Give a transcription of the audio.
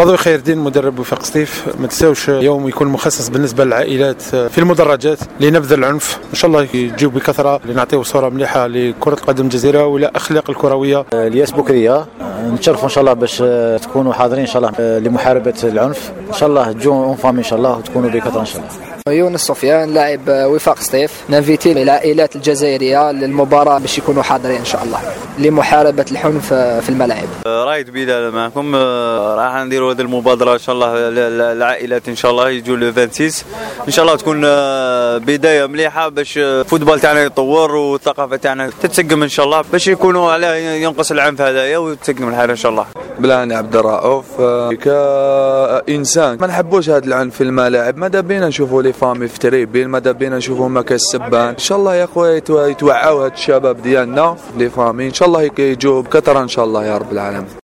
مضوي خير الدين مدرب وفاق سطيف. ما تنساوش يوم يكون مخصص بالنسبه للعائلات في المدرجات لنبذ العنف، ان شاء الله يجيو بكثره لنعطيو صوره مليحه لكره القدم الجزائريه والاخلاق الكرويه. الياس بكريه نتشرفوا ان شاء الله باش تكونوا حاضرين ان شاء الله لمحاربه العنف، ان شاء الله تجوا اون فامي ان شاء الله وتكونوا بكثره ان شاء الله. يونس سفيان لاعب وفاق سطيف، نافيتي العائلات الجزائريه للمباراه باش يكونوا حاضرين ان شاء الله لمحاربه العنف في الملاعب. رايد بلال معكم، راح نديروا هذه المبادره ان شاء الله العائلات ان شاء الله يجوا ل 26 ان شاء الله تكون بدايه مليحه باش الفوتبال تاعنا يتطور والثقافه تاعنا تتسقم ان شاء الله باش يكونوا على ينقص العنف هذايا وتسقم الحال ان شاء الله. بلاني عبد الرؤوف، كإنسان ما نحبوش هذا العنف في الملاعب، ماذا بينا نشوفوا لي فامي في تريبين، ماذا بينا نشوفوا مكان السبان، ان شاء الله يا خويا يتوعوا هاد الشباب ديالنا لي فامي ان شاء الله يجوا بكثره ان شاء الله يا رب العالمين.